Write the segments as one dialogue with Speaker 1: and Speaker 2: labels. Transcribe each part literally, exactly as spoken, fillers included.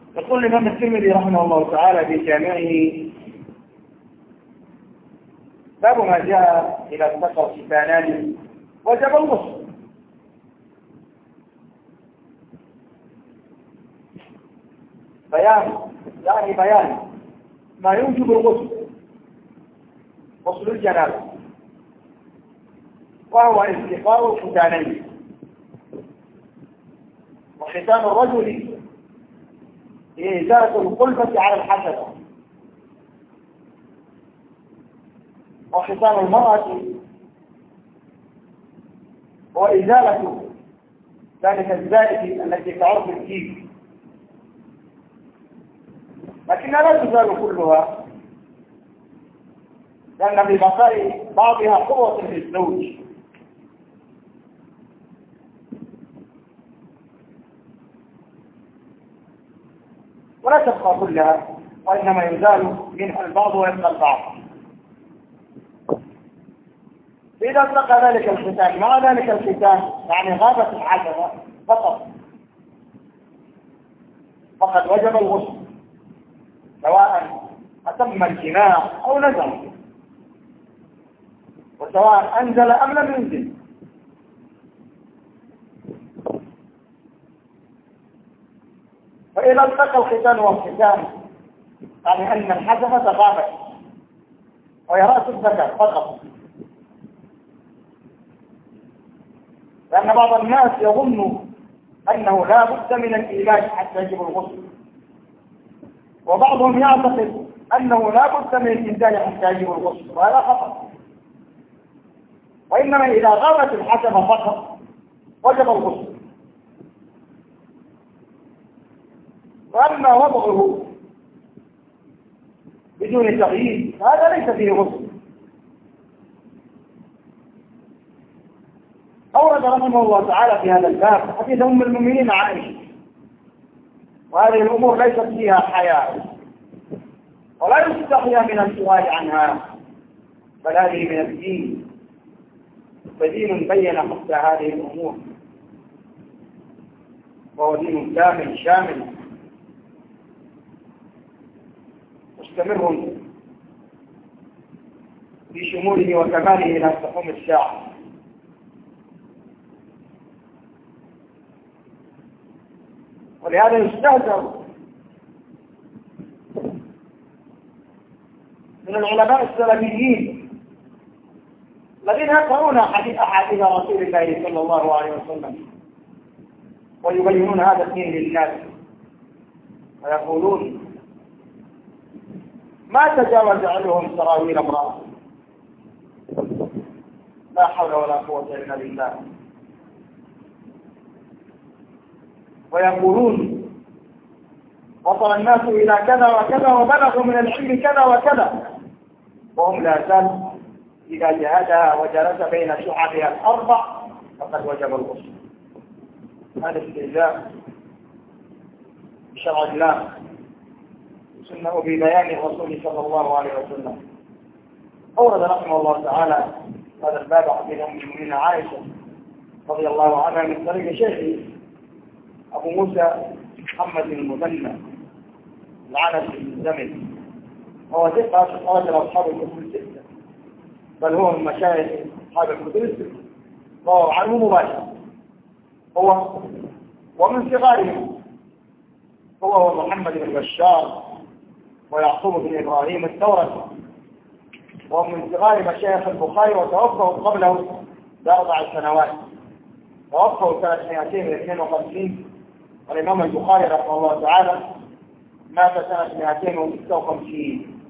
Speaker 1: يقول الإمام الترمذي رحمه الله تعالى في جامعه: باب ما جاء إلى التقى الختانان وجب الغسل. بيان يعني بيان ما يوجب الغسل، غسل الجنابة، وهو التقاء الختانين. وختان الرجل إزالة القلبة على الحسد، وختان المرأة هو إزالة ذلك الزائد التي تعرف الجيب، لكنها لا تزال كلها، لأن ببقاء بعضها قوة للزوج. ولا تبقى كلها، وإنما يزال منها البعض ويبقى البعض. إذا اتقى ذلك الختان مع ذلك الختان يعني غابت الحشرة فقط، فقد وجب الغسل، سواء أتم الجماع أو نزل، وسواء أنزل أم لم ينزل. فإذا التقى الختان والختان يعني أن الحشرة غابت وهي رأس الذكر فقط، لأن بعض الناس يظن أنه لا بد من الإيلاج حتى يجب الغسل، وبعضهم يعتقد أنه لا بد من الإنزال حتى يجب الغسل، وهذا خطأ. وإنما إذا غابت الحشرة فقط وجب الغسل. وأما وضعه بدون تغيير هذا ليس فيه غسل. أورد رحمه الله تعالى في هذا الباب حديث أم المؤمنين عائشة، وهذه الأمور ليست فيها حياء ولا يستحيا من السؤال عنها، بل هذه من الدين، فدين بين حتى هذه الأمور، وهو دين كامل شامل مستمر في شموله وكماله إلى تقوم الساعة. ولهذا يستهزأ من العلماء السلفيين الذين يقرؤون حديث أحاديث رسول الله صلى الله عليه وسلم ويبينون هذا الدين للناس، ويقولون ما تجاوز عنهم سراويل امرأة، لا حول ولا قوة إلا بالله. ويقولون وصل الناس إلى كذا وكذا وبلغوا من العلم كذا وكذا، وهم لا زال إذا جهدها وجلس بين شعبها الأربع فقد وجب الغسل. هذا استهزاء بشرع الله سنه ببيان الرسول صلى الله عليه وسلم. أورد رحمه الله تعالى هذا الباب حديث أم المؤمنين عائشة رضي الله عنها من طريق شيخه أبو موسى محمد المثنى العنسي الزمن، هو ثقة رجل أصحاب الكتب الستة، بل هو من مشايخ أصحاب الكتب الستة، وهو عنه مباشر، هو ومن صغارهم هو محمد بن بشار ويعقوب بن إبراهيم الثوري، ومن صغار مشايخ البخاري، وتوفوا قبله بأربع سنوات، توفوا سنة مئتين واثنين وخمسين، والإمام البخاري رحمه الله تعالى مات سنة مئتين وستة وخمسين.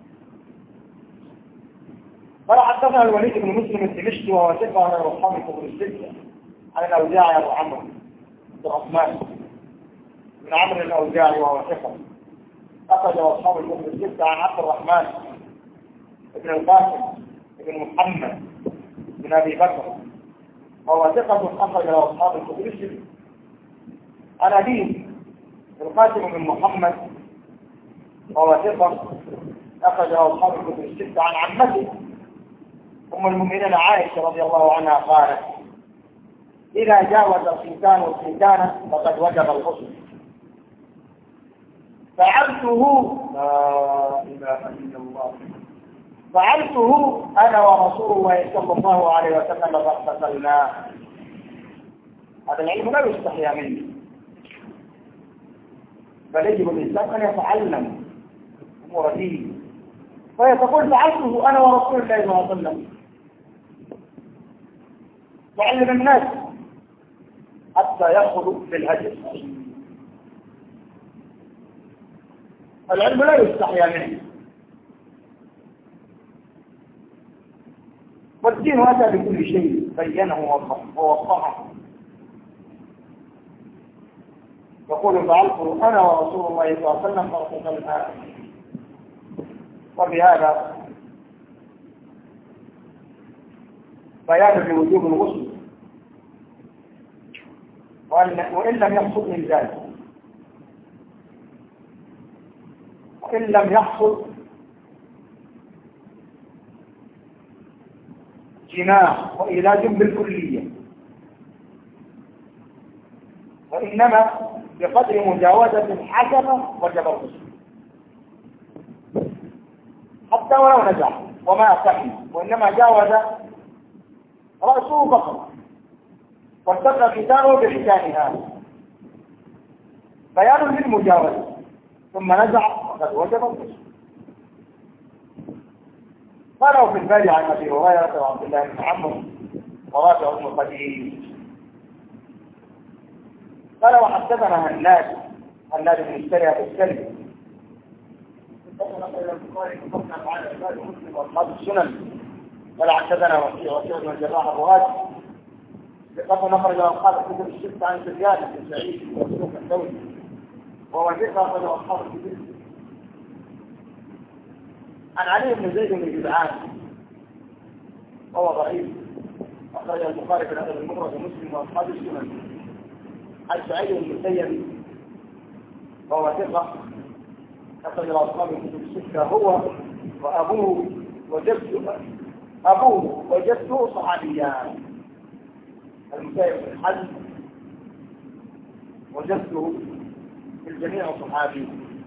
Speaker 1: قال حدثنا الوليد بن مسلم الدمشقي وهو ثقة عن الرحمن بن الستة عن الأوزاعي أبو عمرو عبد الرحمن بن عمرو الأوزاعي وهو ثقة، أخرج أصحاب الكتب الستة عن عبد الرحمن بن القاسم بن محمد بن أبي بكر وهو ثقة، أخرج أصحاب الكتب الستة عن أبيه القاسم بن محمد وهو ثقة، أخرج أصحاب الكتب الستة عن عمته أم المؤمنين عائشة رضي الله عنها قالت: إذا جاوز الختان الختان فقد وجب الغسل. فعلته لا إله إلا الله فعلته أنا ورسول الله صلى الله عليه وسلم فاغتسلنا. هذا العلم لا يستحيا منه، بل يجب الإنسان أن يتعلم أمور دينه. فهي تقول فعلته أنا ورسول الله صلى الله عليه وسلم، تعلم الناس حتى يأخذوا بالهجر. العلم لا يستحيا منه، والدين أتى بكل شيء بينه ووضحه. يقول فعلته أنا ورسول الله صلى الله عليه وسلم فاغتسلنا. وبهذا بيان لوجوب الغسل، وإن لم يحصل من ذلك، وإن لم يحصل جماع وعلاج بالكلية، وإنما بقدر مجاوزة الحكمة وجب الغسل حتى ولو نجح وما أقل، وإنما جاوز رأسه فقط وارتقى ختانه بختانها، بيان للمجاوزة، ثم نزع وقد وجب الغسل. قالوا في الباب عن أبي هريرة وعبد الله بن عمرو ورافع بن خديج قال وحدثنا هناد هناد بن السري في السري واصحاب السنن. قال حدثنا وكيع وكيع بن الجراح الرغاسي ثقة نخرج اصحاب الكتب الستة عن سفيان بن سعيد وسلوك الثوري وهو ثقة أخرج اصحاب الكتب عن علي بن زيد بن جدعان وهو ضعيف أخرج البخاري في الأدب المفرد ومسلم واصحاب السنن عن سعيد بن المسيب وهو ثقة أخرج أصحاب الكتب الستة هو وأبوه وجده أبوه وجده صحابيان، المسيب بن الحزم وجده في الجميع صحابي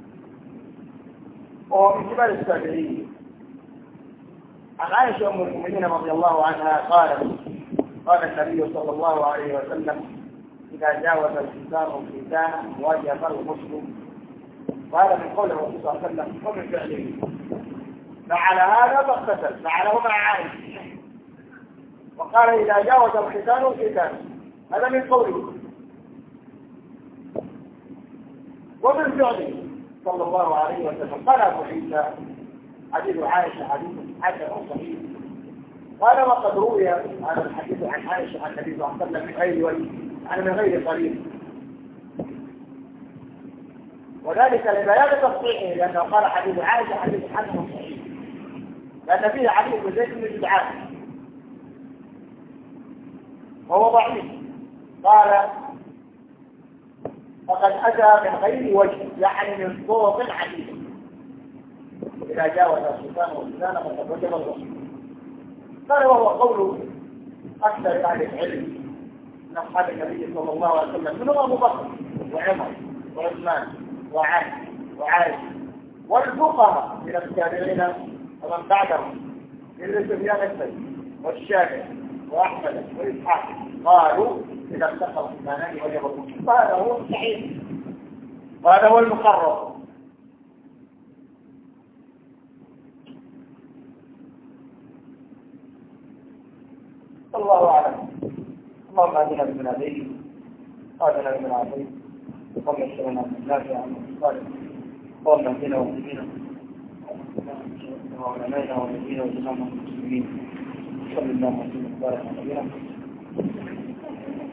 Speaker 1: وهو من كبار التابعين. عن عائشة أم المؤمنين رضي الله عنها قالت قال النبي صلى الله عليه وسلم إذا جاوز الإنسان الختان وجب الغسل. وهذا من قول الرسول صلى الله عليه وسلم ومن فعله. فعلى هذا فاغتسل، فعله مع عائشة وقال إذا جاوز الختان الختان، هذا من قوله ومن فعله صلى الله عليه وسلم. قال أبو عيسى حديث عائشة حديث حسن صحيح. قال وقد روي هذا الحديث عن عائشة عن النبي صلى الله عليه وسلم من غير وجه، يعني من غير قريب، وذلك لبيان تصحيحه لأنه قال حديث عائشة حديث حسن صحيح، لأن فيه علي بن زيد بن جدعان وهو ضعيف. قال فقد أتى من غير وجه، يعني من طرق عديدة. إذا جاوز الختان والختان فقد وجب الغسل. قال وهو قول أكثر أهل العلم من أصحاب النبي صلى الله عليه وسلم منهم أبو بكر وعمر وعثمان وعلي وعائشة والفقهاء من التابعين ومن بعدهم مثل سفيان الثوري والشافعي وأحمد وإسحاق قالوا إذا التقى الختانان وجب الغسل. هذا هو الصحيح وهذا هو المقرر. الله أعلم. اللهم أهدنا بمن هديت وآتنا بمن عافيت اللهم اشفنا من النافع عن الصالح اللهم اهدنا واهدنا وعلمنا ونبينا وجمعنا المسلمين صلى الله عليه وسلم وبارك على نبينا